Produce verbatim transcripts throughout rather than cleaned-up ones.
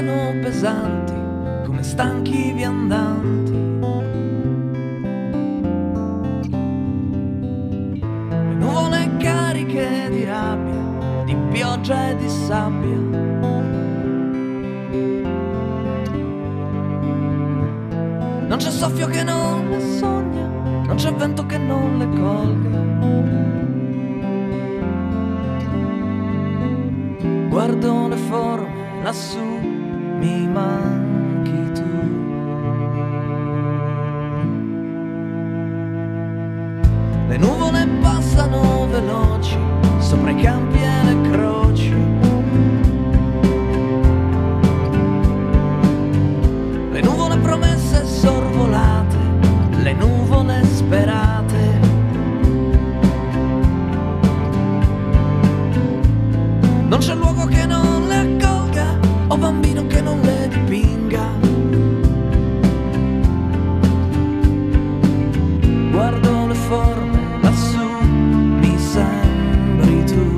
passano pesanti come stanchi viandanti. Le nuvole cariche di rabbia, di pioggia e di sabbia. Non c'è soffio che non le sogna, non c'è vento che non le colga. Guardo le forme lassù, mi manchi tu. Le nuvole passano veloci sopra i campi e le croci. Le nuvole promesse sorvolate, le nuvole sperate. Non c'è luogo che non le accolga, o bambino che non le dipinga. Guardo le forme lassù, mi sembri tu.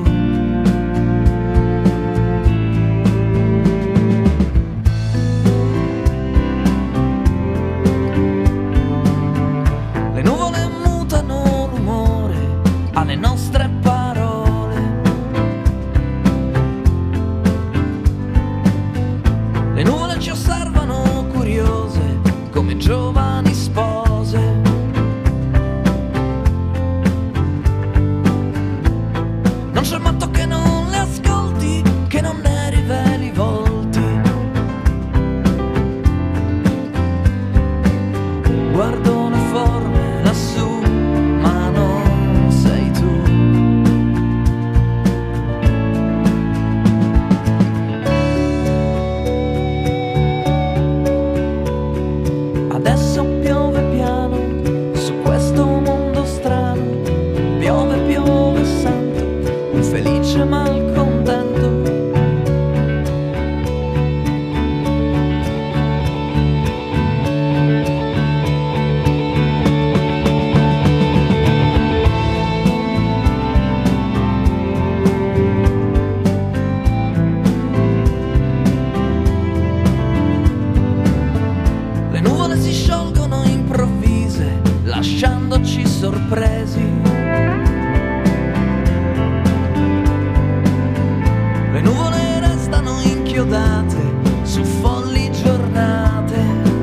Le nuvole mutano l'umore alle nostre parole. Le nuvole ci osservano curiose come giovani spose. Non c'è matto che non le ascolti, che non ne riveli i volti. Guardo le forme lassù, ma non sei tu. Adesso piove piano su questo mondo strano. Piove, piove, sento un felice malcontento. Le nuvole si sciolgono improvvise, lasciandoci sorpresi. Le nuvole restano inchiodate su folli giornate.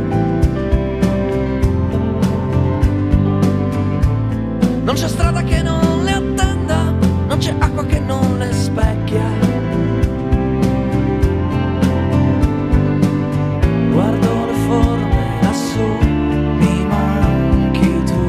Non c'è strada che non le attenda, non c'è acqua che non le specchia. Guardo le forme lassù, mi manchi tu.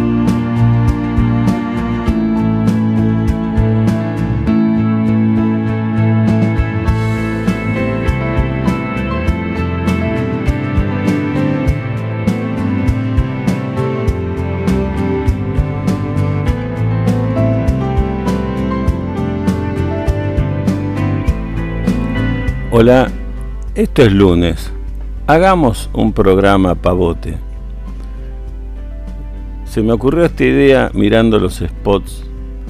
Hola, esto es lunes. Hagamos un programa pavote. Se me ocurrió esta idea mirando los spots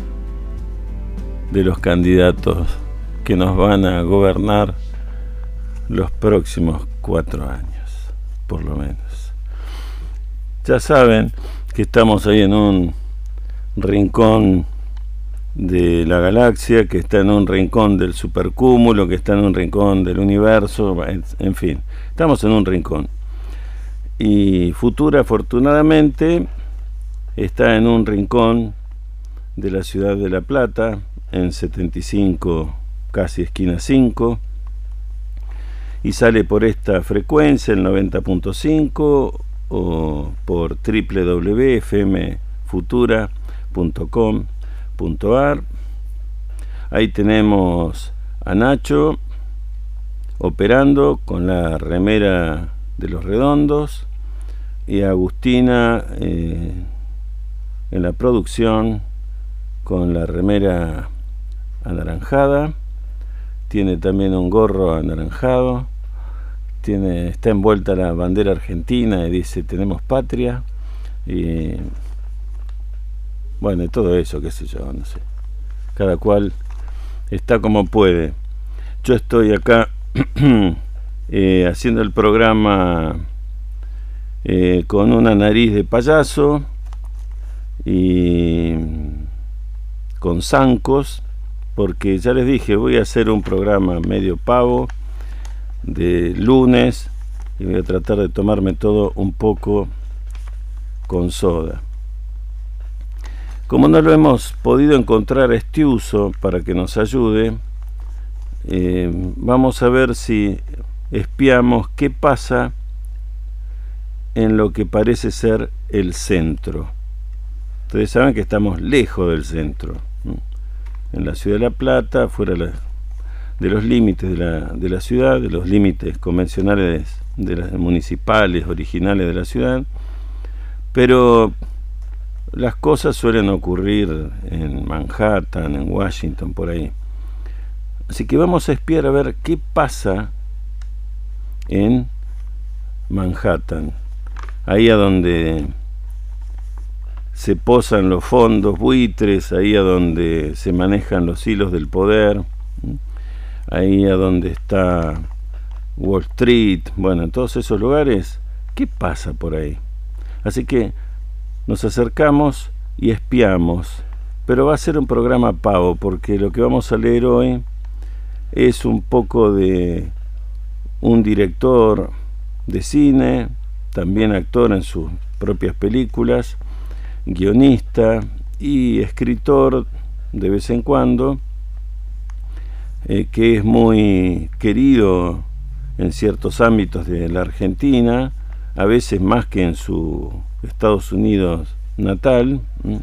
de los candidatos que nos van a gobernar los próximos cuatro años, por lo menos. Ya saben que estamos ahí en un rincón de la galaxia, que está en un rincón del supercúmulo, que está en un rincón del universo, en, en fin, estamos en un rincón. Y Futura, afortunadamente, está en un rincón de la ciudad de La Plata, en setenta y cinco, casi esquina cinco, y sale por esta frecuencia, el noventa punto cinco, o por doble u doble u doble u punto f m futura punto com punto a r. Ahí tenemos a Nacho operando con la remera de los Redondos y a Agustina eh, en la producción con la remera anaranjada. Tiene también un gorro anaranjado, tiene, está envuelta la bandera argentina y dice tenemos patria, y bueno, y todo eso, qué sé yo, no sé, cada cual está como puede. Yo estoy acá eh, haciendo el programa eh, con una nariz de payaso y con zancos, porque ya les dije, voy a hacer un programa medio pavo de lunes y voy a tratar de tomarme todo un poco con soda. Como no lo hemos podido encontrar a Estiuso para que nos ayude, eh, vamos a ver si espiamos qué pasa en lo que parece ser el centro. Ustedes saben que estamos lejos del centro, ¿no? En la ciudad de La Plata, fuera de, la, de los límites de la, de la ciudad, de los límites convencionales de las municipales originales de la ciudad, pero las cosas suelen ocurrir en Manhattan, en Washington, por ahí. Así que vamos a espiar a ver qué pasa en Manhattan, ahí a donde se posan los fondos buitres, ahí a donde se manejan los hilos del poder, ahí a donde está Wall Street, bueno, en todos esos lugares, ¿qué pasa por ahí? Así que nos acercamos y espiamos, pero va a ser un programa pavo, porque lo que vamos a leer hoy es un poco de un director de cine, también actor en sus propias películas, guionista y escritor de vez en cuando, eh, que es muy querido en ciertos ámbitos de la Argentina, a veces más que en su Estados Unidos natal,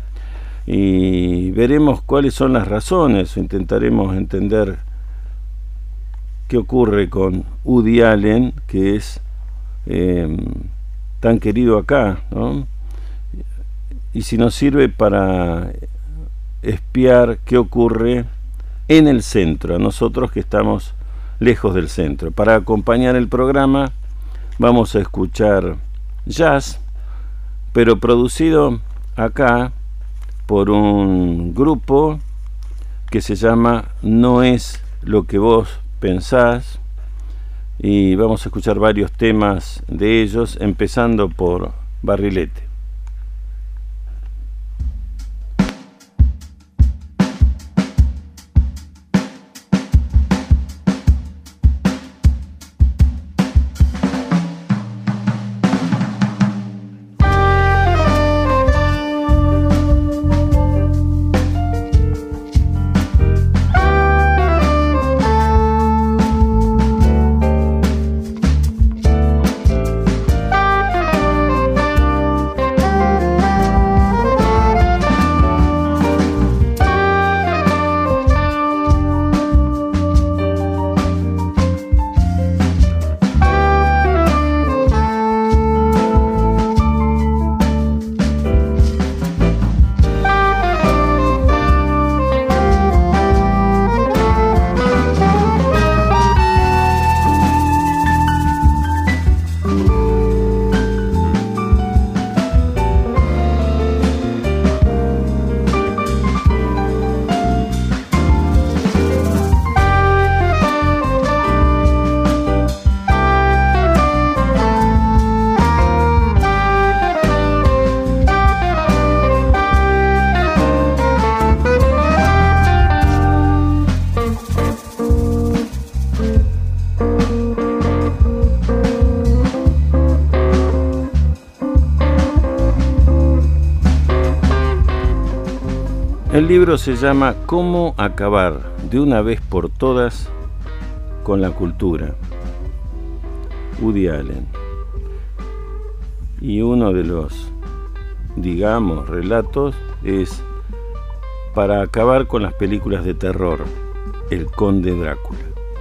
y veremos cuáles son las razones, o intentaremos entender qué ocurre con Woody Allen, que es eh, tan querido acá, ¿no? Y si nos sirve para espiar qué ocurre en el centro, a nosotros que estamos lejos del centro. Para acompañar el programa vamos a escuchar jazz, pero producido acá por un grupo que se llama No es lo que vos pensás, y vamos a escuchar varios temas de ellos, empezando por Barrilete. El libro se llama ¿Cómo acabar de una vez por todas con la cultura? Woody Allen. Y uno de los, digamos, relatos es para acabar con las películas de terror, El Conde Drácula.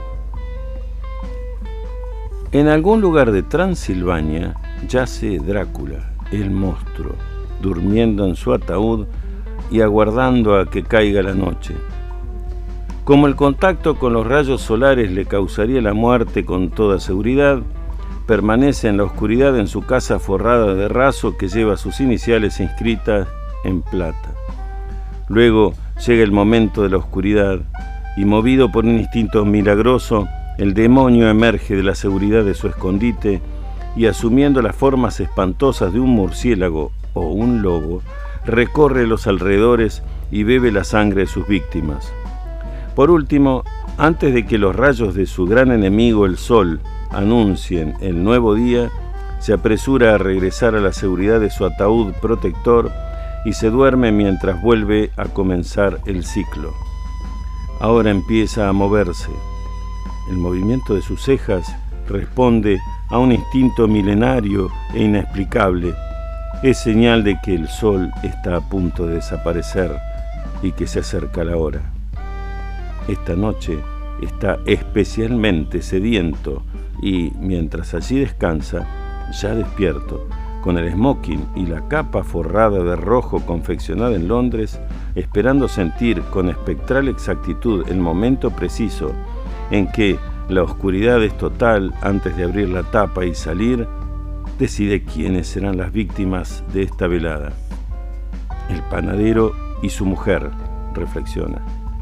En algún lugar de Transilvania yace Drácula, el monstruo, durmiendo en su ataúd y aguardando a que caiga la noche. Como el contacto con los rayos solares le causaría la muerte con toda seguridad, permanece en la oscuridad en su casa forrada de raso que lleva sus iniciales inscritas en plata. Luego llega el momento de la oscuridad y, movido por un instinto milagroso, el demonio emerge de la seguridad de su escondite y, asumiendo las formas espantosas de un murciélago o un lobo, recorre los alrededores y bebe la sangre de sus víctimas. Por último, antes de que los rayos de su gran enemigo, el sol, anuncien el nuevo día, se apresura a regresar a la seguridad de su ataúd protector y se duerme mientras vuelve a comenzar el ciclo. Ahora empieza a moverse. El movimiento de sus cejas responde a un instinto milenario e inexplicable. Es señal de que el sol está a punto de desaparecer y que se acerca la hora. Esta noche está especialmente sediento y, mientras allí descansa, ya despierto, con el smoking y la capa forrada de rojo confeccionada en Londres, esperando sentir con espectral exactitud el momento preciso en que la oscuridad es total antes de abrir la tapa y salir, decide quiénes serán las víctimas de esta velada. El panadero y su mujer, reflexiona.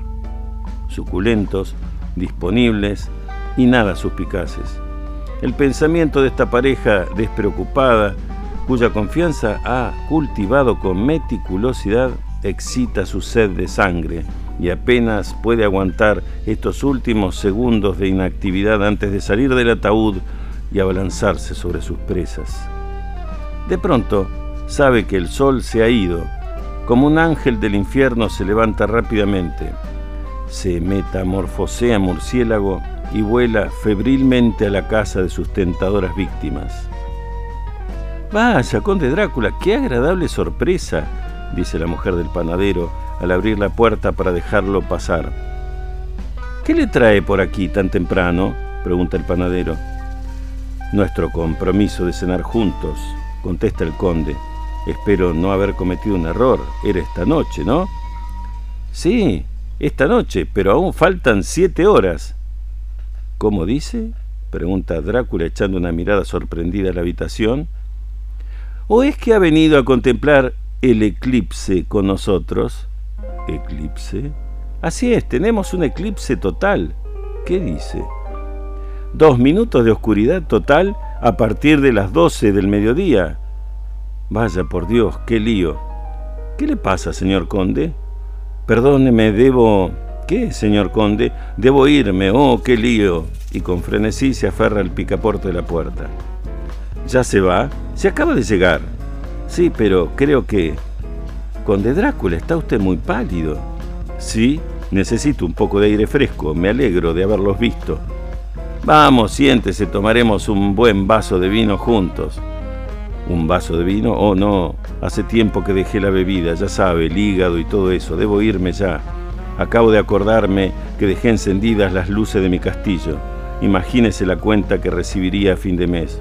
Suculentos, disponibles y nada suspicaces. El pensamiento de esta pareja despreocupada, cuya confianza ha cultivado con meticulosidad, excita su sed de sangre y apenas puede aguantar estos últimos segundos de inactividad antes de salir del ataúd y abalanzarse sobre sus presas. De pronto, sabe que el sol se ha ido. Como un ángel del infierno se levanta rápidamente. Se metamorfosea murciélago y vuela febrilmente a la casa de sus tentadoras víctimas. «Vaya, conde Drácula, qué agradable sorpresa», dice la mujer del panadero al abrir la puerta para dejarlo pasar. «¿Qué le trae por aquí tan temprano?», pregunta el panadero. «Nuestro compromiso de cenar juntos», contesta el conde. «Espero no haber cometido un error. Era esta noche, ¿no?» «Sí, esta noche, pero aún faltan siete horas». «¿Cómo dice?», pregunta Drácula echando una mirada sorprendida a la habitación. «¿O es que ha venido a contemplar el eclipse con nosotros?» «¿Eclipse?» «Así es, tenemos un eclipse total». «¿Qué dice?» «Dos minutos de oscuridad total a partir de las doce del mediodía». «Vaya por Dios, qué lío». «¿Qué le pasa, señor conde?» «Perdóneme, debo...» «¿Qué, señor conde?» «Debo irme, oh, qué lío». Y con frenesí se aferra al picaporte de la puerta. «¿Ya se va? Se acaba de llegar». «Sí, pero creo que...» «Conde Drácula, está usted muy pálido». «Sí, necesito un poco de aire fresco. Me alegro de haberlos visto». «Vamos, siéntese, tomaremos un buen vaso de vino juntos». ¿Un vaso de vino? Oh, no, hace tiempo que dejé la bebida, ya sabe, el hígado y todo eso. Debo irme ya. Acabo de acordarme que dejé encendidas las luces de mi castillo. Imagínese la cuenta que recibiría a fin de mes».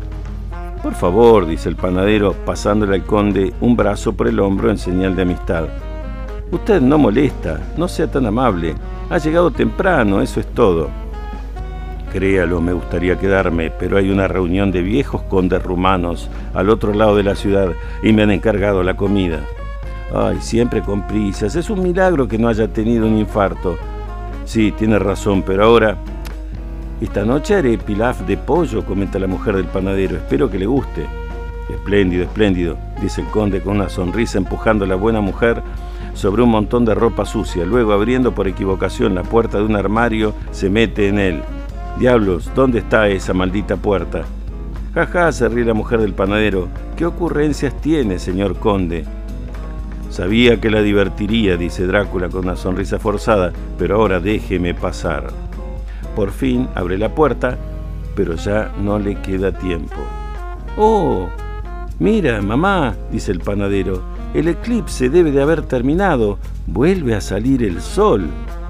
«Por favor», dice el panadero, pasándole al conde un brazo por el hombro en señal de amistad. «Usted no molesta, no sea tan amable. Ha llegado temprano, eso es todo». «Créalo, me gustaría quedarme, pero hay una reunión de viejos condes rumanos al otro lado de la ciudad y me han encargado la comida». «Ay, siempre con prisas. Es un milagro que no haya tenido un infarto». «Sí, tiene razón, pero ahora...» «Esta noche haré pilaf de pollo», comenta la mujer del panadero. «Espero que le guste». «Espléndido, espléndido», dice el conde con una sonrisa, empujando a la buena mujer sobre un montón de ropa sucia. Luego, abriendo por equivocación la puerta de un armario, se mete en él. «Diablos, ¿dónde está esa maldita puerta?» «Jaja», ja, se ríe la mujer del panadero. «¿Qué ocurrencias tiene, señor conde?» «Sabía que la divertiría», dice Drácula con una sonrisa forzada, «pero ahora déjeme pasar». Por fin abre la puerta, pero ya no le queda tiempo. «Oh, mira, mamá», dice el panadero, «el eclipse debe de haber terminado. Vuelve a salir el sol».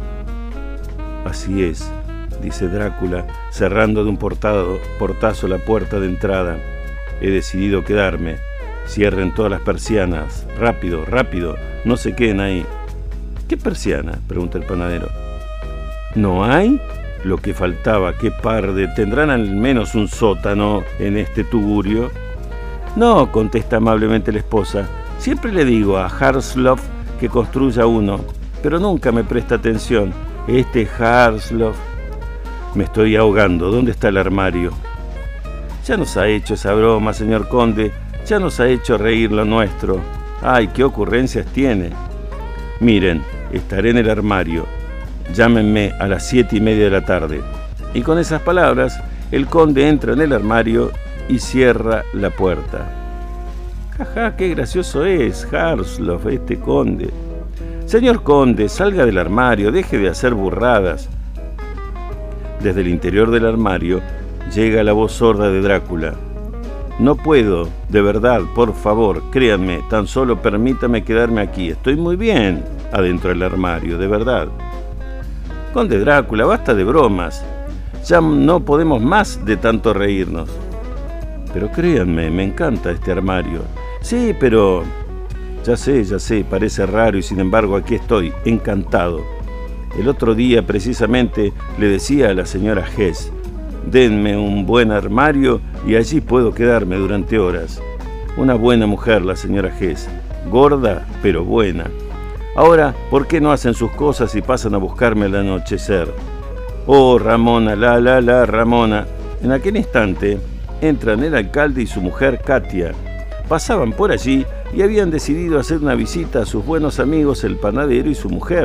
«Así es», dice Drácula, cerrando de un portado, portazo la puerta de entrada. «He decidido quedarme. Cierren todas las persianas. Rápido, rápido. No se queden ahí». «¿Qué persiana?», pregunta el panadero. «¿No hay? Lo que faltaba. Qué parde. ¿Tendrán al menos un sótano en este tugurio?» «No», contesta amablemente la esposa. «Siempre le digo a Harsloff que construya uno, pero nunca me presta atención. Este Harsloff...» Me estoy ahogando. ¿Dónde está el armario? Ya nos ha hecho esa broma, señor conde. Ya nos ha hecho reír lo nuestro. Ay, qué ocurrencias tiene. Miren, estaré en el armario. Llámenme a las siete y media de la tarde. Y con esas palabras, el conde entra en el armario y cierra la puerta. Jaja, qué gracioso es, Harsloff, este conde. Señor conde, salga del armario, deje de hacer burradas. Desde el interior del armario llega la voz sorda de Drácula. No puedo, de verdad, por favor, créanme, tan solo permítame quedarme aquí. Estoy muy bien adentro del armario, de verdad. Conde Drácula, basta de bromas. Ya no podemos más de tanto reírnos. Pero créanme, me encanta este armario. Sí, pero... Ya sé, ya sé, parece raro y sin embargo aquí estoy, encantado. El otro día precisamente le decía a la señora Hess, denme un buen armario y allí puedo quedarme durante horas. Una buena mujer la señora Hess, gorda pero buena. Ahora, ¿por qué no hacen sus cosas y pasan a buscarme al anochecer? Oh, Ramona, la, la, la, Ramona. En aquel instante entran el alcalde y su mujer Katia. Pasaban por allí y habían decidido hacer una visita a sus buenos amigos el panadero y su mujer.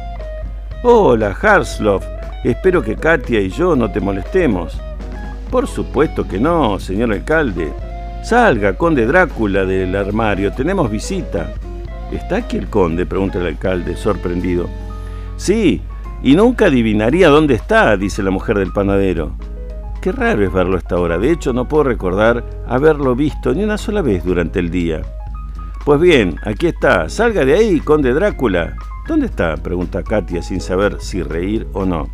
Hola, Harsloff. Espero que Katia y yo no te molestemos. Por supuesto que no, señor alcalde. Salga, conde Drácula, del armario. Tenemos visita. ¿Está aquí el conde?, pregunta el alcalde, sorprendido. Sí, y nunca adivinaría dónde está, dice la mujer del panadero. Qué raro es verlo a esta hora. De hecho, no puedo recordar haberlo visto ni una sola vez durante el día. Pues bien, aquí está. Salga de ahí, conde Drácula. ¿Dónde está?, pregunta Katia sin saber si reír o no.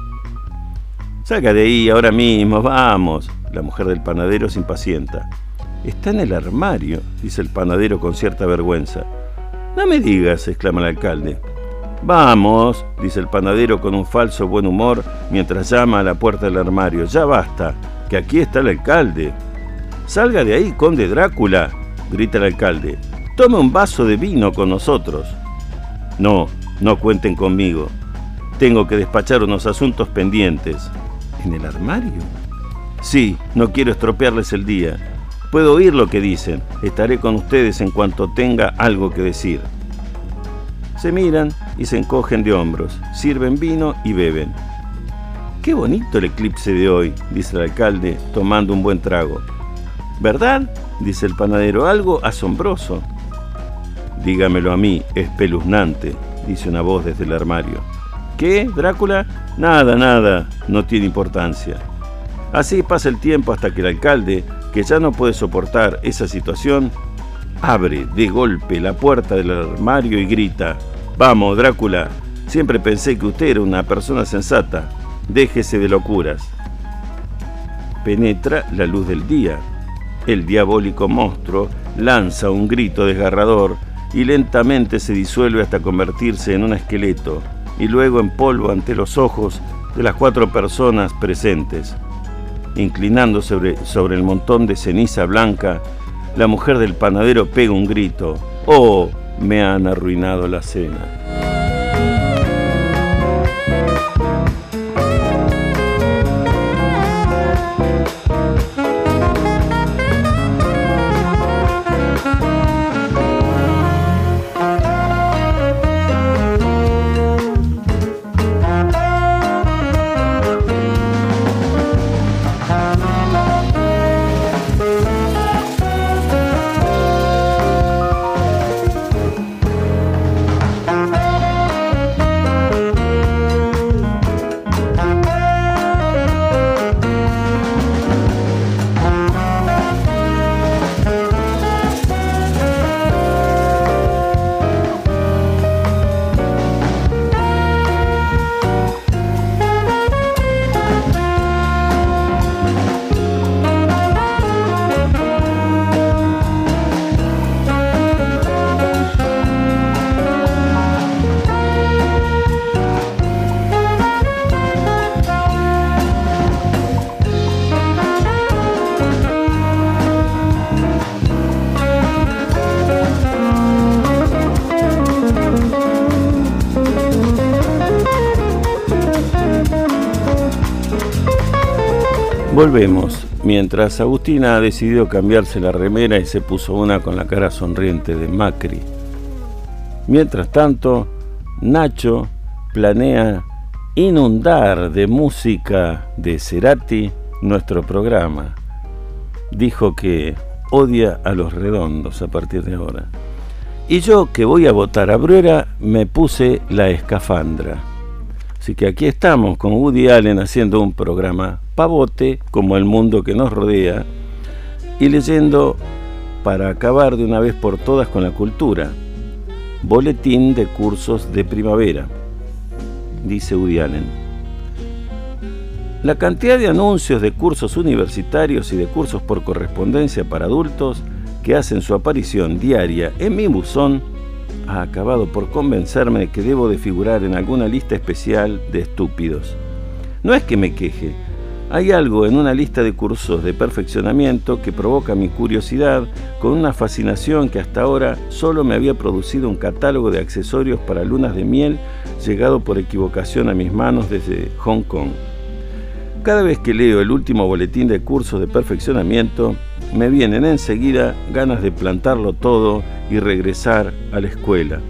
Salga de ahí ahora mismo, vamos. La mujer del panadero se impacienta. Está en el armario, dice el panadero con cierta vergüenza. No me digas, exclama el alcalde. Vamos, dice el panadero con un falso buen humor mientras llama a la puerta del armario. Ya basta, que aquí está el alcalde. Salga de ahí, conde Drácula, grita el alcalde. Tome un vaso de vino con nosotros. No, no cuenten conmigo. Tengo que despachar unos asuntos pendientes. ¿En el armario? Sí, no quiero estropearles el día. Puedo oír lo que dicen. Estaré con ustedes en cuanto tenga algo que decir. Se miran y se encogen de hombros, sirven vino y beben. Qué bonito el eclipse de hoy, dice el alcalde, tomando un buen trago. ¿Verdad?, dice el panadero, algo asombroso. Dígamelo a mí, espeluznante, dice una voz desde el armario. ¿Qué, Drácula? Nada, nada, no tiene importancia. Así pasa el tiempo hasta que el alcalde, que ya no puede soportar esa situación, abre de golpe la puerta del armario y grita: «Vamos, Drácula, siempre pensé que usted era una persona sensata. Déjese de locuras». Penetra la luz del día. El diabólico monstruo lanza un grito desgarrador y lentamente se disuelve hasta convertirse en un esqueleto y luego en polvo ante los ojos de las cuatro personas presentes. Inclinándose sobre, sobre el montón de ceniza blanca, la mujer del panadero pega un grito: «¡Oh, me han arruinado la cena!». Volvemos, mientras Agustina ha decidido cambiarse la remera y se puso una con la cara sonriente de Macri. Mientras tanto, Nacho planea inundar de música de Cerati nuestro programa. Dijo que odia a los redondos a partir de ahora. Y yo, que voy a votar a Bruera, me puse la escafandra. Así que aquí estamos con Woody Allen haciendo un programa pavote como el mundo que nos rodea y leyendo, para acabar de una vez por todas con la cultura, Boletín de Cursos de Primavera. Dice Woody Allen: la cantidad de anuncios de cursos universitarios y de cursos por correspondencia para adultos que hacen su aparición diaria en mi buzón ha acabado por convencerme de que debo de figurar en alguna lista especial de estúpidos. No es que me queje, hay algo en una lista de cursos de perfeccionamiento que provoca mi curiosidad con una fascinación que hasta ahora solo me había producido un catálogo de accesorios para lunas de miel llegado por equivocación a mis manos desde Hong Kong. Cada vez que leo el último boletín de cursos de perfeccionamiento, me vienen enseguida ganas de plantarlo todo y regresar a la escuela.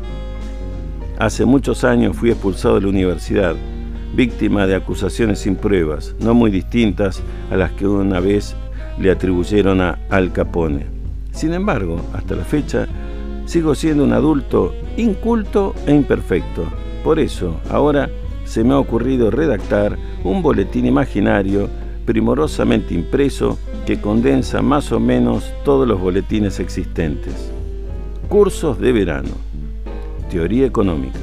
Hace muchos años fui expulsado de la universidad, víctima de acusaciones sin pruebas, no muy distintas a las que una vez le atribuyeron a Al Capone. Sin embargo, hasta la fecha, sigo siendo un adulto inculto e imperfecto. Por eso, ahora se me ha ocurrido redactar un boletín imaginario primorosamente impreso que condensa más o menos todos los boletines existentes. Cursos de verano. Teoría económica.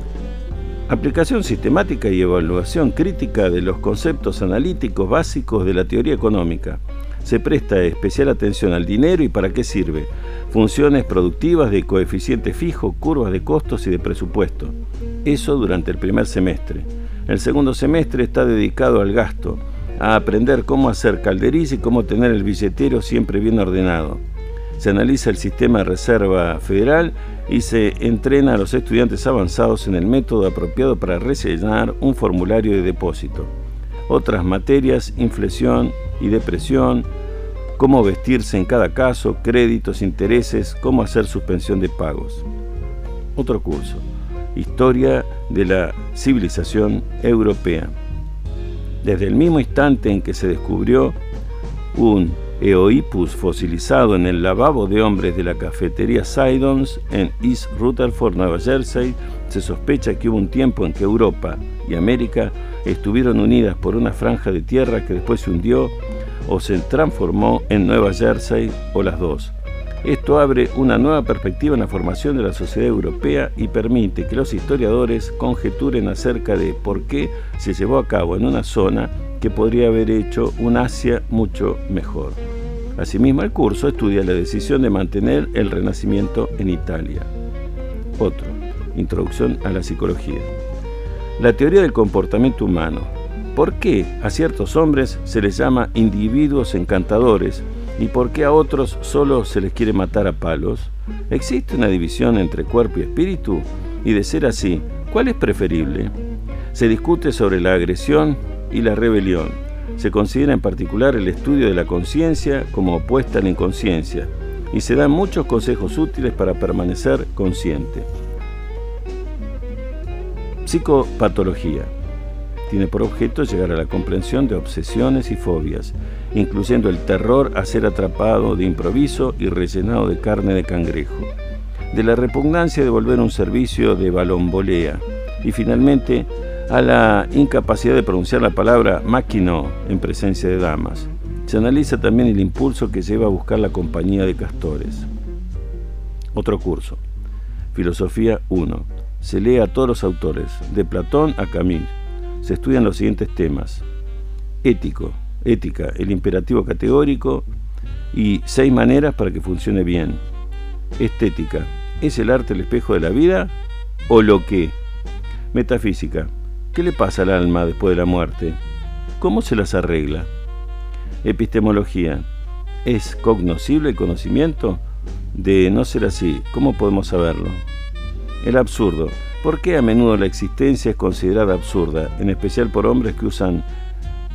Aplicación sistemática y evaluación crítica de los conceptos analíticos básicos de la teoría económica. Se presta especial atención al dinero y para qué sirve. Funciones productivas de coeficiente fijo, curvas de costos y de presupuesto. Eso durante el primer semestre. El segundo semestre está dedicado al gasto, a aprender cómo hacer calderilla y cómo tener el billetero siempre bien ordenado. Se analiza el sistema de reserva federal y se entrena a los estudiantes avanzados en el método apropiado para rellenar un formulario de depósito. Otras materias, inflación y depresión, cómo vestirse en cada caso, créditos, intereses, cómo hacer suspensión de pagos. Otro curso, historia de la civilización europea. Desde el mismo instante en que se descubrió un Eohippus fosilizado en el lavabo de hombres de la cafetería Sidons en East Rutherford, Nueva Jersey, se sospecha que hubo un tiempo en que Europa y América estuvieron unidas por una franja de tierra que después se hundió o se transformó en Nueva Jersey o las dos. Esto abre una nueva perspectiva en la formación de la sociedad europea y permite que los historiadores conjeturen acerca de por qué se llevó a cabo en una zona que podría haber hecho un Asia mucho mejor. Asimismo, el curso estudia la decisión de mantener el Renacimiento en Italia. Otro, introducción a la psicología. La teoría del comportamiento humano. ¿Por qué a ciertos hombres se les llama individuos encantadores y por qué a otros solo se les quiere matar a palos? ¿Existe una división entre cuerpo y espíritu? Y de ser así, ¿cuál es preferible? Se discute sobre la agresión y la rebelión. Se considera en particular el estudio de la conciencia como opuesta a la inconsciencia y se dan muchos consejos útiles para permanecer consciente. Psicopatología. Tiene por objeto llegar a la comprensión de obsesiones y fobias, incluyendo el terror a ser atrapado de improviso y rellenado de carne de cangrejo, de la repugnancia de volver un servicio de balombolea y finalmente a la incapacidad de pronunciar la palabra maquinó en presencia de damas. Se analiza también el impulso que lleva a buscar la compañía de castores. Otro curso. Filosofía uno. Se lee a todos los autores, de Platón a Camus. Se estudian los siguientes temas: ético, ética, el imperativo categórico y seis maneras para que funcione bien. Estética, ¿es el arte el espejo de la vida o lo que? Metafísica, ¿qué le pasa al alma después de la muerte? ¿Cómo se las arregla? Epistemología, ¿es cognoscible el conocimiento? De no ser así, ¿cómo podemos saberlo? El absurdo. ¿Por qué a menudo la existencia es considerada absurda, en especial por hombres que usan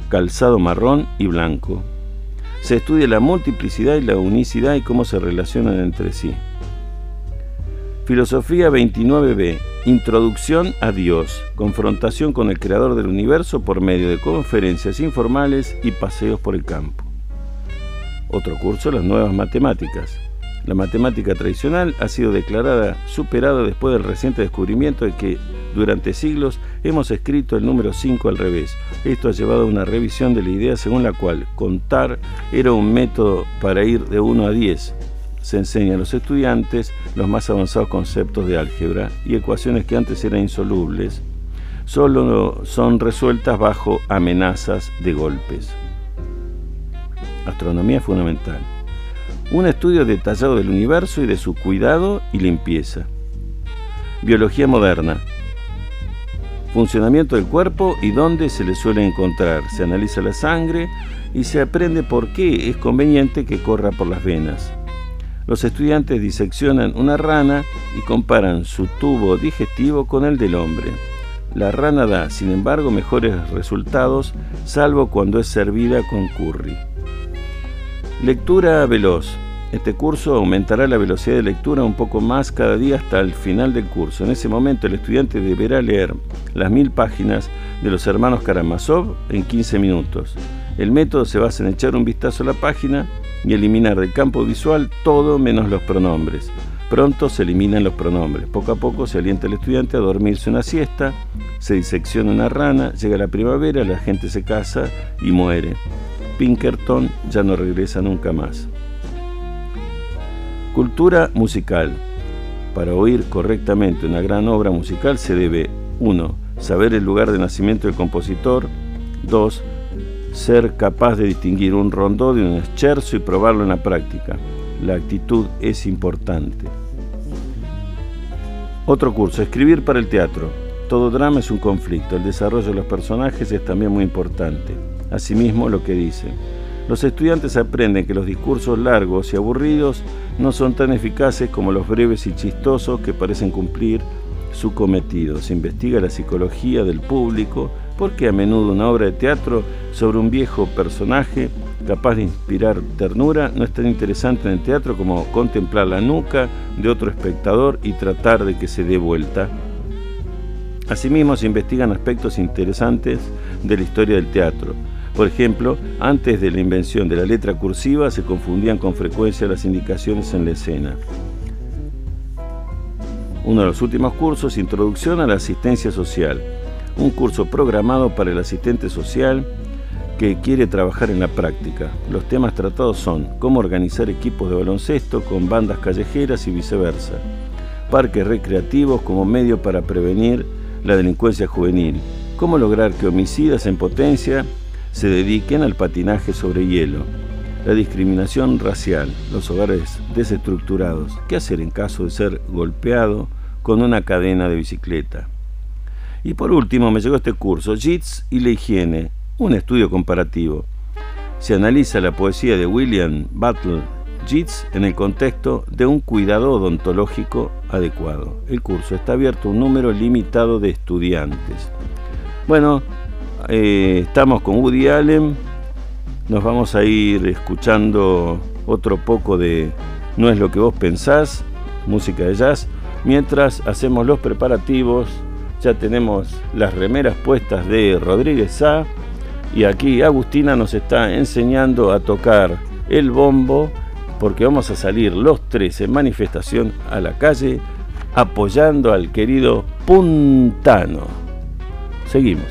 calzado marrón y blanco. Se estudia la multiplicidad y la unicidad y cómo se relacionan entre sí. Filosofía veintinueve B. Introducción a Dios. Confrontación con el creador del universo por medio de conferencias informales y paseos por el campo. Otro curso, las nuevas matemáticas. La matemática tradicional ha sido declarada superada después del reciente descubrimiento de que durante siglos hemos escrito el número cinco al revés. Esto ha llevado a una revisión de la idea según la cual contar era un método para ir de uno a diez. Se enseña a los estudiantes los más avanzados conceptos de álgebra y ecuaciones que antes eran insolubles solo son resueltas bajo amenazas de golpes. Astronomía fundamental. Un estudio detallado del universo y de su cuidado y limpieza. Biología moderna. Funcionamiento del cuerpo y dónde se le suele encontrar. Se analiza la sangre y se aprende por qué es conveniente que corra por las venas. Los estudiantes diseccionan una rana y comparan su tubo digestivo con el del hombre. La rana da, sin embargo, mejores resultados, salvo cuando es servida con curry. Lectura veloz. Este curso aumentará la velocidad de lectura un poco más cada día hasta el final del curso. En ese momento el estudiante deberá leer las mil páginas de los hermanos Karamazov en quince minutos. El método se basa en echar un vistazo a la página y eliminar del campo visual todo menos los pronombres. Pronto se eliminan los pronombres. Poco a poco se alienta al estudiante a dormirse una siesta, se disecciona una rana, llega la primavera, la gente se casa y muere. Pinkerton ya no regresa nunca más. Cultura musical. Para oír correctamente una gran obra musical se debe uno. Saber el lugar de nacimiento del compositor. dos. Ser capaz de distinguir un rondó de un scherzo y probarlo en la práctica. La actitud es importante. Otro curso, escribir para el teatro. Todo drama es un conflicto. El desarrollo de los personajes es también muy importante. Asimismo, lo que dicen. Los estudiantes aprenden que los discursos largos y aburridos no son tan eficaces como los breves y chistosos que parecen cumplir su cometido. Se investiga la psicología del público porque a menudo una obra de teatro sobre un viejo personaje capaz de inspirar ternura no es tan interesante en el teatro como contemplar la nuca de otro espectador y tratar de que se dé vuelta. Asimismo, se investigan aspectos interesantes de la historia del teatro. Por ejemplo, antes de la invención de la letra cursiva se confundían con frecuencia las indicaciones en la escena. Uno de los últimos cursos, Introducción a la Asistencia Social. Un curso programado para el asistente social que quiere trabajar en la práctica. Los temas tratados son cómo organizar equipos de baloncesto con bandas callejeras y viceversa, parques recreativos como medio para prevenir la delincuencia juvenil, cómo lograr que homicidas en potencia se dediquen al patinaje sobre hielo, la discriminación racial, los hogares desestructurados, qué hacer en caso de ser golpeado con una cadena de bicicleta. Y por último me llegó este curso, Yeats y la higiene, un estudio comparativo. Se analiza la poesía de William Butler Yeats en el contexto de un cuidado odontológico adecuado. El curso está abierto a un número limitado de estudiantes. Bueno, eh, estamos con Woody Allen, nos vamos a ir escuchando otro poco de No es lo que vos pensás, música de jazz, mientras hacemos los preparativos. Ya tenemos las remeras puestas de Rodríguez Sá y aquí Agustina nos está enseñando a tocar el bombo porque vamos a salir los tres en manifestación a la calle apoyando al querido Puntano. Seguimos.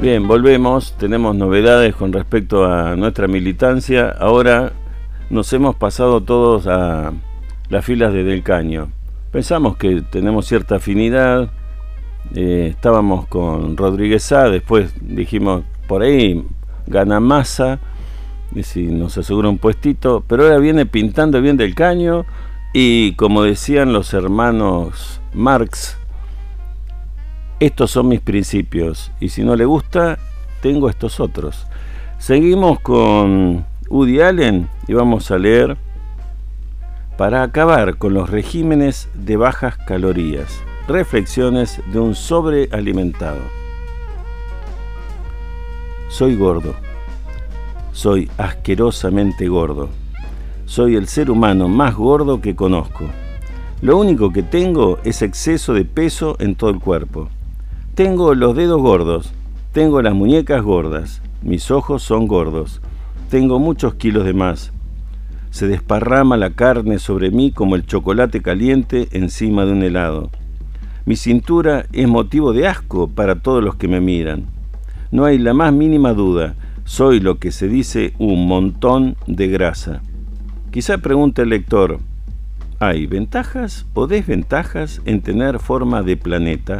Bien, volvemos, tenemos novedades con respecto a nuestra militancia. Ahora nos hemos pasado todos a las filas de Del Caño. Pensamos que tenemos cierta afinidad, eh, estábamos con Rodríguez Sá, después dijimos por ahí gana Massa, y si nos asegura un puestito, pero ahora viene pintando bien Del Caño y como decían los hermanos Marx, estos son mis principios y si no le gusta, tengo estos otros. Seguimos con Woody Allen y vamos a leer Para acabar con los regímenes de bajas calorías, reflexiones de un sobrealimentado. Soy gordo, soy asquerosamente gordo, soy el ser humano más gordo que conozco. Lo único que tengo es exceso de peso en todo el cuerpo. Tengo los dedos gordos, tengo las muñecas gordas, mis ojos son gordos, tengo muchos kilos de más. Se desparrama la carne sobre mí como el chocolate caliente encima de un helado. Mi cintura es motivo de asco para todos los que me miran. No hay la más mínima duda, soy lo que se dice un montón de grasa. Quizá pregunte el lector, ¿hay ventajas o desventajas en tener forma de planeta?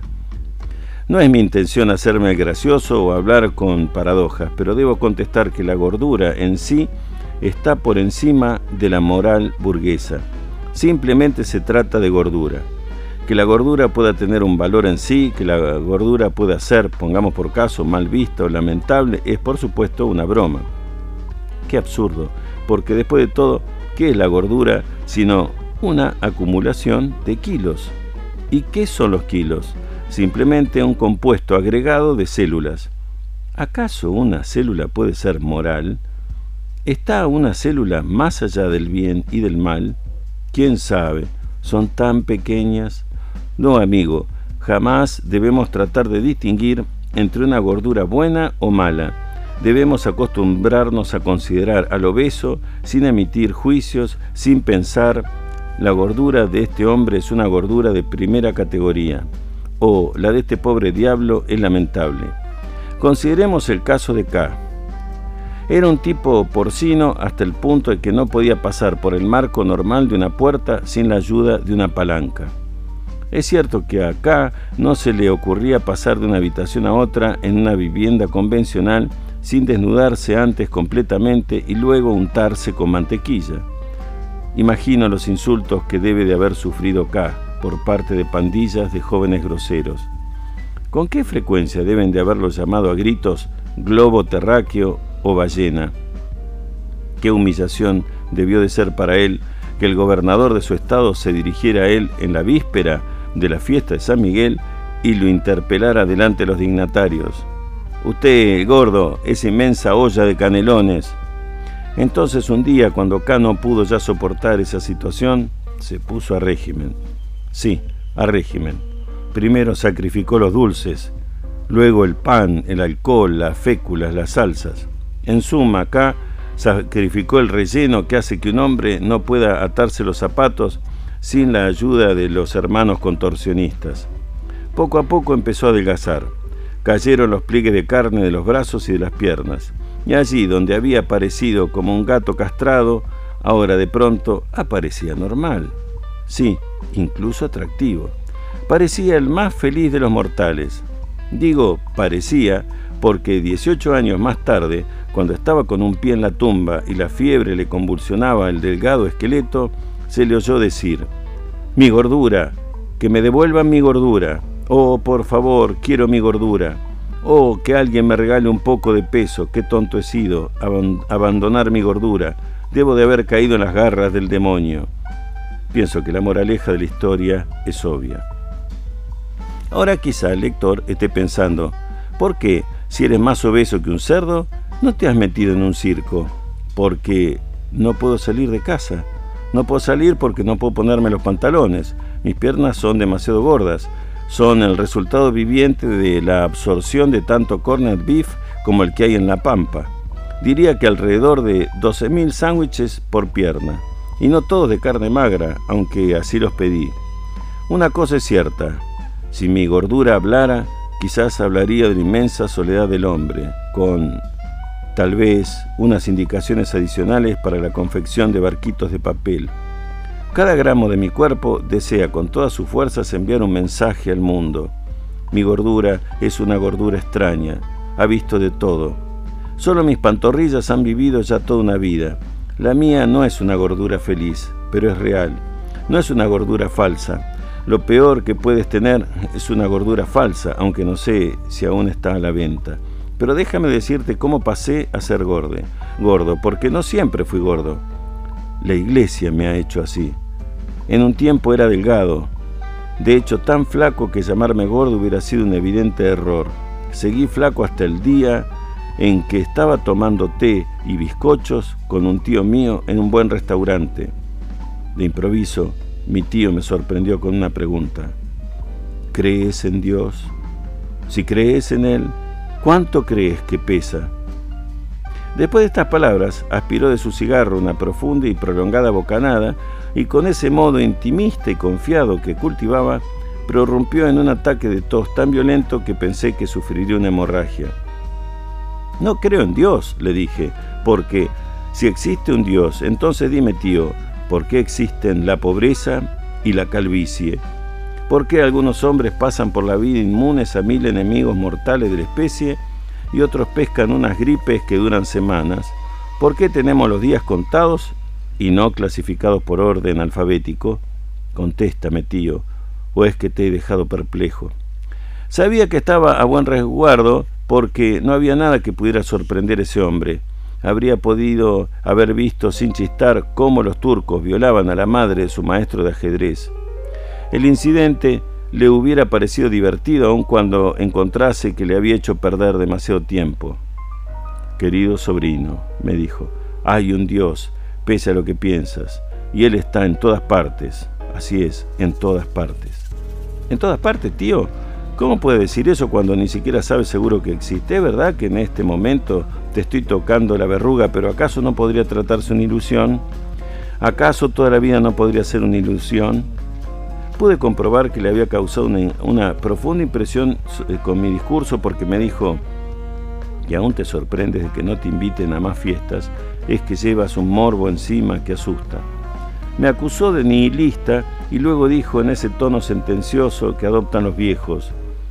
No es mi intención hacerme el gracioso o hablar con paradojas, pero debo contestar que la gordura en sí está por encima de la moral burguesa. Simplemente se trata de gordura. Que la gordura pueda tener un valor en sí, que la gordura pueda ser, pongamos por caso, mal vista o lamentable, es por supuesto una broma. Qué absurdo, porque después de todo, ¿qué es la gordura sino una acumulación de kilos? ¿Y qué son los kilos? Simplemente un compuesto agregado de células. ¿Acaso una célula puede ser moral? ¿Está una célula más allá del bien y del mal? ¿Quién sabe? ¿Son tan pequeñas? No, amigo, jamás debemos tratar de distinguir entre una gordura buena o mala. Debemos acostumbrarnos a considerar al obeso sin emitir juicios, sin pensar, la gordura de este hombre es una gordura de primera categoría, o la de este pobre diablo es lamentable. Consideremos el caso de K. Era un tipo porcino hasta el punto de que no podía pasar por el marco normal de una puerta sin la ayuda de una palanca. Es cierto que a K no se le ocurría pasar de una habitación a otra en una vivienda convencional sin desnudarse antes completamente y luego untarse con mantequilla. Imagino los insultos que debe de haber sufrido K por parte de pandillas de jóvenes groseros. ¿Con qué frecuencia deben de haberlo llamado a gritos globo terráqueo o ballena? Qué humillación debió de ser para él que el gobernador de su estado se dirigiera a él en la víspera de la fiesta de San Miguel y lo interpelara delante de los dignatarios. Usted, gordo, esa inmensa olla de canelones. Entonces un día, cuando K no pudo ya soportar esa situación, se puso a régimen. Sí, a régimen. Primero sacrificó los dulces, luego el pan, el alcohol, las féculas, las salsas. En suma, K sacrificó el relleno que hace que un hombre no pueda atarse los zapatos sin la ayuda de los hermanos contorsionistas. Poco a poco empezó a adelgazar. Cayeron los pliegues de carne de los brazos y de las piernas. Y allí donde había aparecido como un gato castrado, ahora de pronto aparecía normal. Sí, incluso atractivo. Parecía el más feliz de los mortales. Digo parecía porque dieciocho años más tarde, cuando estaba con un pie en la tumba y la fiebre le convulsionaba el delgado esqueleto, se le oyó decir: «Mi gordura, que me devuelvan mi gordura. Oh, por favor, quiero mi gordura. Oh, que alguien me regale un poco de peso, qué tonto he sido, ab- abandonar mi gordura. Debo de haber caído en las garras del demonio». Pienso que la moraleja de la historia es obvia. Ahora quizá el lector esté pensando: ¿por qué, si eres más obeso que un cerdo, no te has metido en un circo? Porque no puedo salir de casa. No puedo salir porque no puedo ponerme los pantalones. Mis piernas son demasiado gordas. Son el resultado viviente de la absorción de tanto corned beef como el que hay en La Pampa. Diría que alrededor de doce mil sándwiches por pierna. Y no todos de carne magra, aunque así los pedí. Una cosa es cierta: si mi gordura hablara, quizás hablaría de la inmensa soledad del hombre, con, tal vez, unas indicaciones adicionales para la confección de barquitos de papel. Cada gramo de mi cuerpo desea con todas sus fuerzas enviar un mensaje al mundo. Mi gordura es una gordura extraña, ha visto de todo. Solo mis pantorrillas han vivido ya toda una vida. La mía no es una gordura feliz, pero es real. No es una gordura falsa. Lo peor que puedes tener es una gordura falsa, aunque no sé si aún está a la venta. Pero déjame decirte cómo pasé a ser gordo. Gordo, porque no siempre fui gordo. La iglesia me ha hecho así. En un tiempo era delgado. De hecho, tan flaco que llamarme gordo hubiera sido un evidente error. Seguí flaco hasta el día en que estaba tomando té y bizcochos con un tío mío en un buen restaurante. De improviso, mi tío me sorprendió con una pregunta. ¿Crees en Dios? Si crees en Él, ¿cuánto crees que pesa? Después de estas palabras, aspiró de su cigarro una profunda y prolongada bocanada y con ese modo intimista y confiado que cultivaba, prorrumpió en un ataque de tos tan violento que pensé que sufriría una hemorragia. No creo en Dios, le dije, porque si existe un Dios, entonces dime, tío, ¿por qué existen la pobreza y la calvicie? ¿Por qué algunos hombres pasan por la vida inmunes a mil enemigos mortales de la especie y otros pescan unas gripes que duran semanas? ¿Por qué tenemos los días contados y no clasificados por orden alfabético? Contéstame, tío, ¿o es que te he dejado perplejo? Sabía que estaba a buen resguardo porque no había nada que pudiera sorprender a ese hombre. Habría podido haber visto sin chistar cómo los turcos violaban a la madre de su maestro de ajedrez. El incidente le hubiera parecido divertido aun cuando encontrase que le había hecho perder demasiado tiempo. Querido sobrino, me dijo, hay un Dios, pese a lo que piensas, y Él está en todas partes. Así es, en todas partes. ¿En todas partes, tío? ¿Cómo puede decir eso cuando ni siquiera sabe seguro que existe? ¿Es verdad que en este momento te estoy tocando la verruga, pero acaso no podría tratarse una ilusión? ¿Acaso toda la vida no podría ser una ilusión? Pude comprobar que le había causado una, una profunda impresión con mi discurso porque me dijo, y aún te sorprendes de que no te inviten a más fiestas, es que llevas un morbo encima que asusta. Me acusó de nihilista y luego dijo en ese tono sentencioso que adoptan los viejos,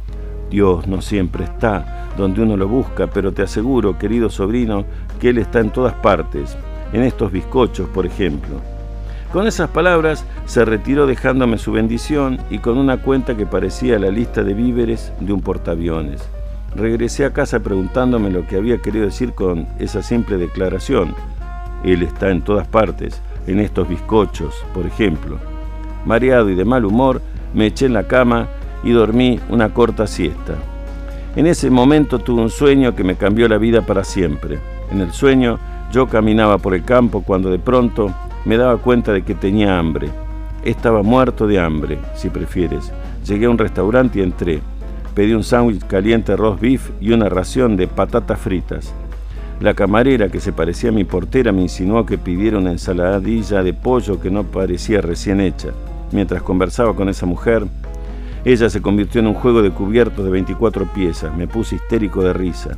Dios no siempre está donde uno lo busca, pero te aseguro, querido sobrino, que Él está en todas partes, en estos bizcochos, por ejemplo. Con esas palabras se retiró dejándome su bendición y con una cuenta que parecía la lista de víveres de un portaaviones. Regresé a casa preguntándome lo que había querido decir con esa simple declaración. Él está en todas partes, en estos bizcochos, por ejemplo. Mareado y de mal humor, me eché en la cama y dormí una corta siesta. En ese momento tuve un sueño que me cambió la vida para siempre. En el sueño yo caminaba por el campo cuando de pronto me daba cuenta de que tenía hambre. Estaba muerto de hambre, si prefieres. Llegué a un restaurante y entré. Pedí un sándwich caliente roast beef y una ración de patatas fritas. La camarera, que se parecía a mi portera, me insinuó que pidiera una ensaladilla de pollo que no parecía recién hecha. Mientras conversaba con esa mujer, ella se convirtió en un juego de cubiertos de veinticuatro piezas. Me puse histérico de risa.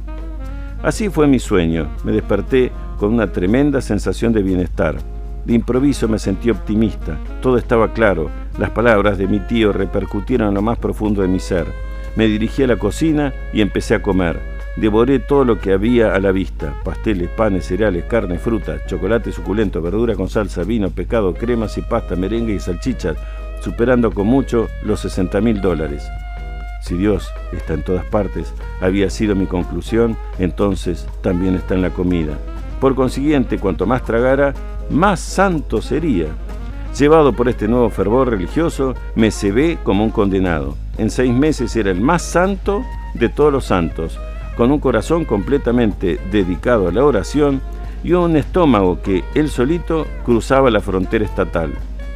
Así fue mi sueño. Me desperté con una tremenda sensación de bienestar. De improviso me sentí optimista. Todo estaba claro. Las palabras de mi tío repercutieron en lo más profundo de mi ser. Me dirigí a la cocina y empecé a comer. Devoré todo lo que había a la vista. Pasteles, panes, cereales, carne, fruta, chocolate suculento, verdura con salsa, vino, pescado, cremas y pasta, merengue y salchichas, superando con mucho los sesenta mil dólares. Si Dios está en todas partes, había sido mi conclusión, entonces también está en la comida. Por consiguiente, cuanto más tragara, más santo sería. Llevado por este nuevo fervor religioso, me cebé como un condenado. En seis meses era el más santo de todos los santos, con un corazón completamente dedicado a la oración y un estómago que él solito cruzaba la frontera estatal.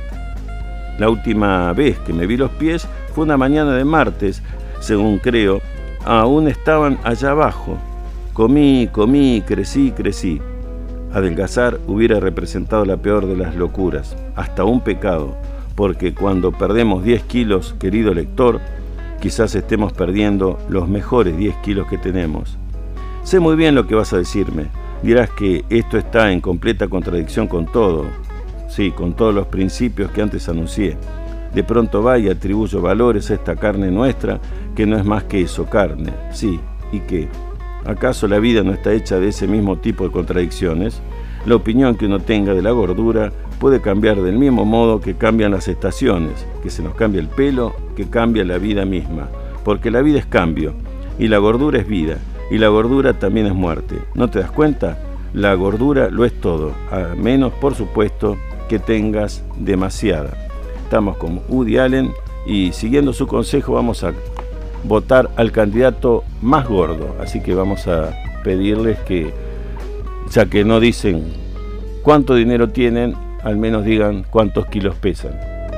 La última vez que me vi los pies fue una mañana de martes, según creo, aún estaban allá abajo. Comí, comí, crecí, crecí. Adelgazar hubiera representado la peor de las locuras, hasta un pecado, porque cuando perdemos diez kilos, querido lector, quizás estemos perdiendo los mejores diez kilos que tenemos. Sé muy bien lo que vas a decirme. Dirás que esto está en completa contradicción con todo. Sí, con todos los principios que antes anuncié. De pronto va y atribuyo valores a esta carne nuestra, que no es más que eso, carne. Sí, ¿y qué? ¿Acaso la vida no está hecha de ese mismo tipo de contradicciones? La opinión que uno tenga de la gordura puede cambiar del mismo modo que cambian las estaciones, que se nos cambia el pelo, que cambia la vida misma. Porque la vida es cambio, y la gordura es vida, y la gordura también es muerte. ¿No te das cuenta? La gordura lo es todo, a menos, por supuesto, que tengas demasiada. Estamos con Woody Allen y siguiendo su consejo vamos a votar al candidato más gordo. Así que vamos a pedirles que, ya que no dicen cuánto dinero tienen, al menos digan cuántos kilos pesan.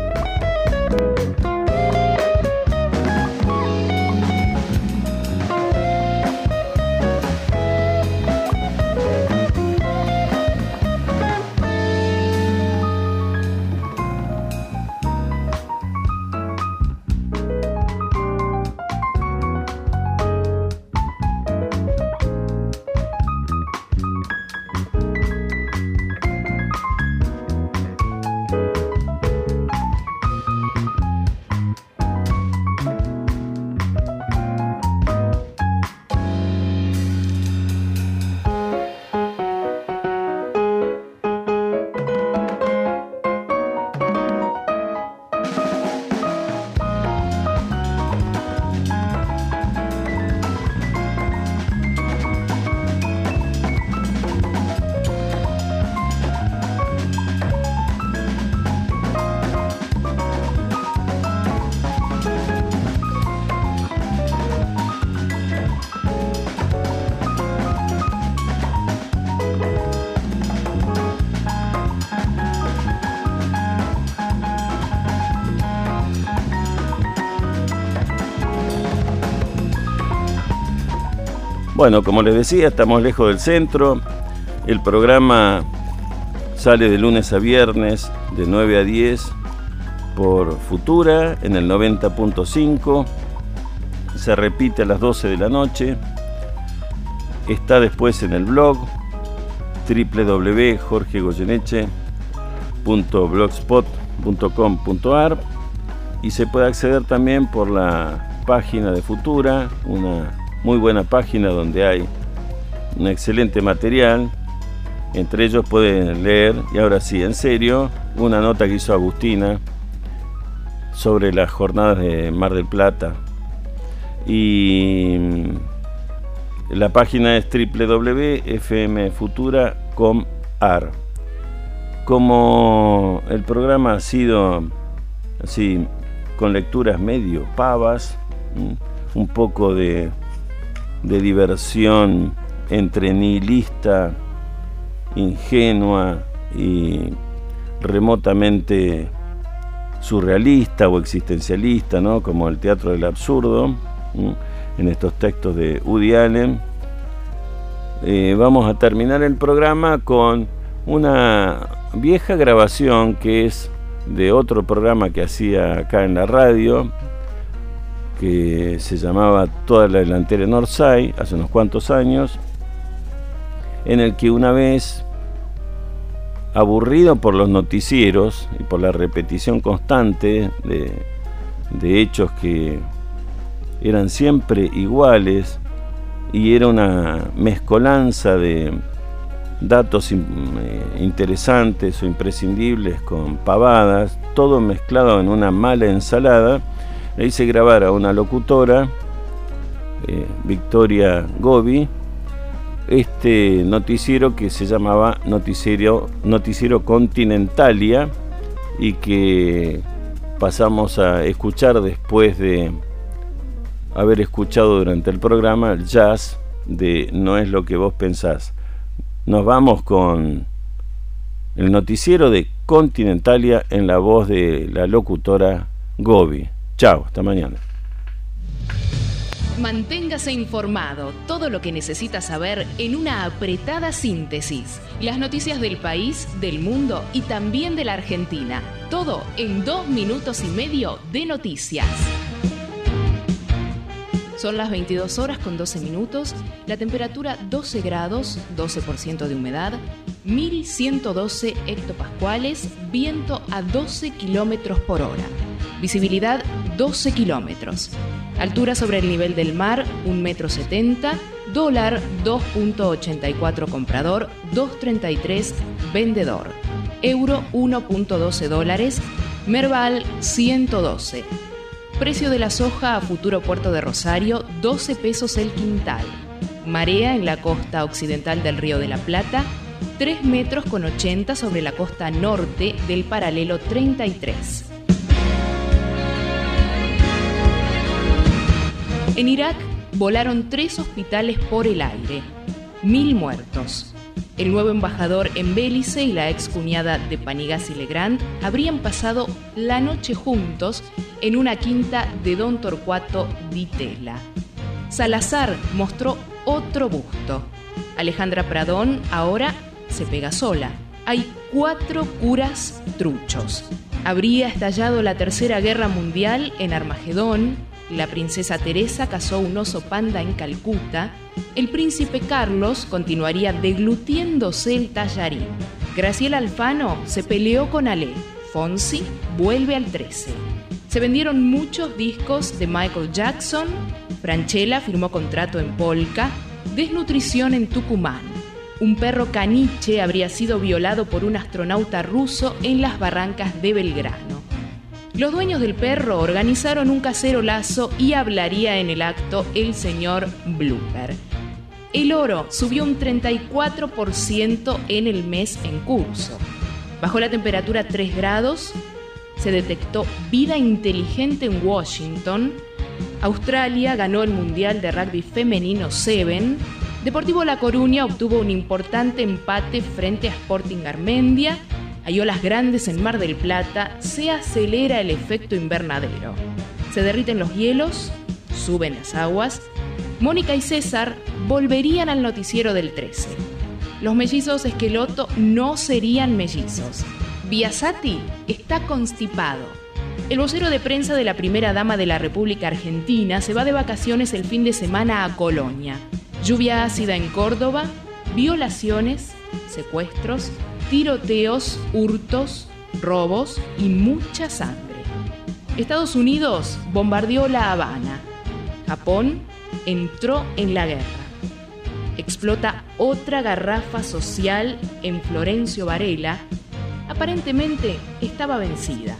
Bueno, como les decía, estamos lejos del centro. El programa sale de lunes a viernes de nueve a diez por Futura en el noventa punto cinco. Se repite a las doce de la noche. Está después en el blog doble u doble u doble u punto jorge goyeneche punto blogspot punto com punto a r y se puede acceder también por la página de Futura, una muy buena página donde hay un excelente material. Entre ellos pueden leer, y ahora sí, en serio, una nota que hizo Agustina sobre las jornadas de Mar del Plata. Y la página es doble u doble u doble u punto f m futura punto com punto a r. Como el programa ha sido así, con lecturas medio pavas, un poco de de diversión entre nihilista, ingenua y remotamente surrealista o existencialista, ¿no? Como el teatro del absurdo, ¿sí? En estos textos de Woody Allen. Eh, vamos a terminar el programa con una vieja grabación que es de otro programa que hacía acá en la radio, que se llamaba Toda la Delantera en Orsay, hace unos cuantos años, en el que una vez, aburrido por los noticieros y por la repetición constante de, de hechos que eran siempre iguales, y era una mezcolanza de datos interesantes o imprescindibles con pavadas, todo mezclado en una mala ensalada, le hice grabar a una locutora, eh, Victoria Gobi, este noticiero que se llamaba Noticiero, Noticiero Continentalia, y que pasamos a escuchar después de haber escuchado durante el programa el jazz de No es lo que vos pensás. Nos vamos con el noticiero de Continentalia en la voz de la locutora Gobi. Chao, hasta mañana. Manténgase informado, todo lo que necesita saber en una apretada síntesis. Las noticias del país, del mundo y también de la Argentina. Todo en dos minutos y medio de noticias. Son las veintidós horas con doce minutos, la temperatura doce grados, doce por ciento de humedad, mil ciento doce hectopascuales, viento a doce kilómetros por hora, visibilidad doce kilómetros, altura sobre el nivel del mar un metro setenta, dólar dos punto ochenta y cuatro comprador, dos punto treinta y tres vendedor, euro uno punto doce dólares, Merval ciento doce. Precio de la soja a futuro Puerto de Rosario, doce pesos el quintal. Marea en la costa occidental del Río de la Plata, tres metros con ochenta sobre la costa norte del paralelo treinta y tres. En Irak volaron tres hospitales por el aire, mil muertos. El nuevo embajador en Belice y la ex cuñada de Panigasi Legrand habrían pasado la noche juntos en una quinta de Don Torcuato Di Tella. Salazar mostró otro busto. Alejandra Pradón ahora se pega sola. Hay cuatro curas truchos. Habría estallado la Tercera Guerra Mundial en Armagedón. La princesa Teresa cazó un oso panda en Calcuta. El príncipe Carlos continuaría deglutiéndose el tallarín. Graciela Alfano se peleó con Ale. Fonsi vuelve al trece. Se vendieron muchos discos de Michael Jackson. Franchella firmó contrato en Polka. Desnutrición en Tucumán. Un perro caniche habría sido violado por un astronauta ruso en las barrancas de Belgrano. Los dueños del perro organizaron un cacerolazo y hablaría en el acto el señor Blooper. El oro subió un treinta y cuatro por ciento en el mes en curso. Bajó la temperatura a tres grados. Se detectó vida inteligente en Washington. Australia ganó el Mundial de Rugby Femenino siete. Deportivo La Coruña obtuvo un importante empate frente a Sporting Garmendia. Hay olas grandes en Mar del Plata, se acelera el efecto invernadero. Se derriten los hielos, suben las aguas. Mónica y César volverían al noticiero del trece. Los mellizos Esqueloto no serían mellizos. Biasati está constipado. El vocero de prensa de la primera dama de la República Argentina se va de vacaciones el fin de semana a Colonia. Lluvia ácida en Córdoba, violaciones, secuestros, tiroteos, hurtos, robos y mucha sangre. Estados Unidos bombardeó La Habana. Japón entró en la guerra. Explota otra garrafa social en Florencio Varela. Aparentemente estaba vencida.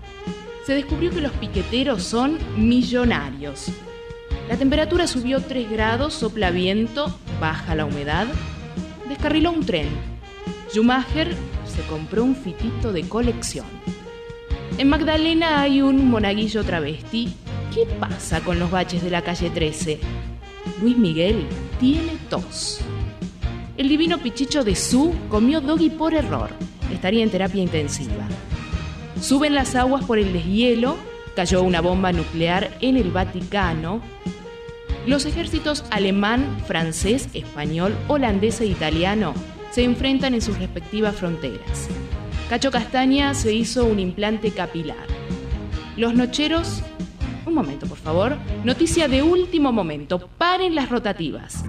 Se descubrió que los piqueteros son millonarios. La temperatura subió tres grados, sopla viento, baja la humedad. Descarriló un tren. Schumacher se compró un fitito de colección. En Magdalena hay un monaguillo travesti. ¿Qué pasa con los baches de la calle trece? Luis Miguel tiene tos. El divino Pichicho de Su comió doggy por error. Estaría en terapia intensiva. Suben las aguas por el deshielo. Cayó una bomba nuclear en el Vaticano. Los ejércitos alemán, francés, español, holandés e italiano se enfrentan en sus respectivas fronteras. Cacho Castaña se hizo un implante capilar. Los nocheros... Un momento, por favor. Noticia de último momento. Paren las rotativas.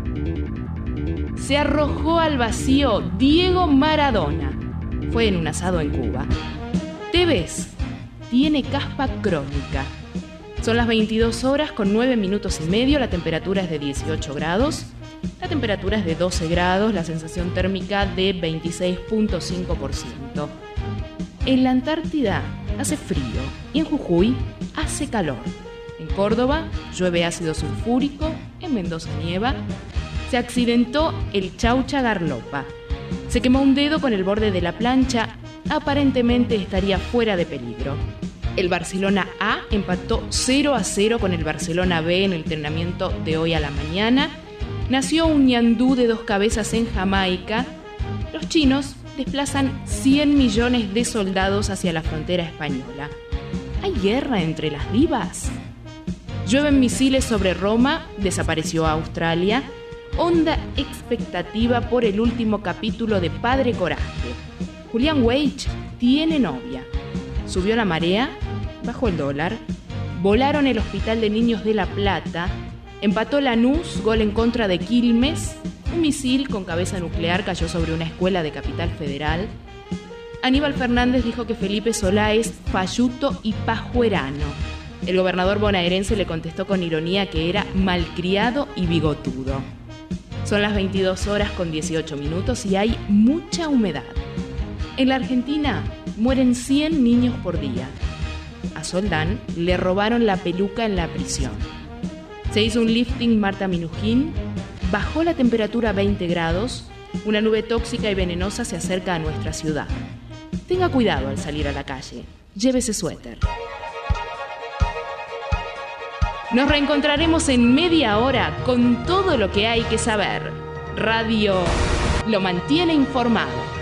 Se arrojó al vacío Diego Maradona. Fue en un asado en Cuba. Tevez tiene caspa crónica. Son las veintidós horas con nueve minutos y medio. La temperatura es de dieciocho grados. La temperatura es de doce grados. La sensación térmica de veintiséis punto cinco por ciento. En la Antártida hace frío y en Jujuy hace calor. En Córdoba llueve ácido sulfúrico, en Mendoza nieva. Se accidentó el Chaucha Garlopa. Se quemó un dedo con el borde de la plancha. Aparentemente estaría fuera de peligro. El Barcelona A empató cero a cero con el Barcelona B en el entrenamiento de hoy a la mañana. Nació un ñandú de dos cabezas en Jamaica. Los chinos desplazan cien millones de soldados hacia la frontera española. ¿Hay guerra entre las divas? Llueven misiles sobre Roma, desapareció Australia. Honda expectativa por el último capítulo de Padre Coraje. Julián Weich tiene novia. Subió la marea, bajó el dólar. Volaron el Hospital de Niños de La Plata. Empató Lanús, gol en contra de Quilmes. Un misil con cabeza nuclear cayó sobre una escuela de Capital Federal. Aníbal Fernández dijo que Felipe Solá es falluto y pajuerano. El gobernador bonaerense le contestó con ironía que era malcriado y bigotudo. Son las veintidós horas con dieciocho minutos y hay mucha humedad. En la Argentina mueren cien niños por día. A Soldán le robaron la peluca en la prisión. Se hizo un lifting Marta Minujín, bajó la temperatura a veinte grados, una nube tóxica y venenosa se acerca a nuestra ciudad. Tenga cuidado al salir a la calle, llévese suéter. Nos reencontraremos en media hora con todo lo que hay que saber. Radio lo mantiene informado.